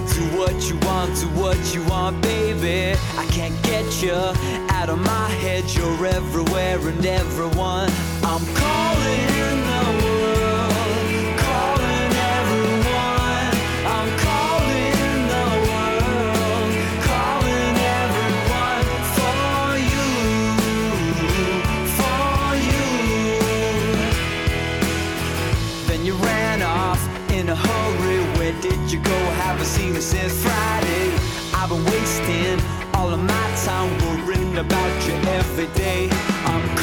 said, do what you want, baby. I can't get you out of my head. You're everywhere and everyone. I'm calling the world, calling everyone. I'm calling the world, calling everyone for you. Then you ran off in a hurry. Where did you go? Haven't seen you since Friday. I've been wasting all of my time worrying about you every day. I'm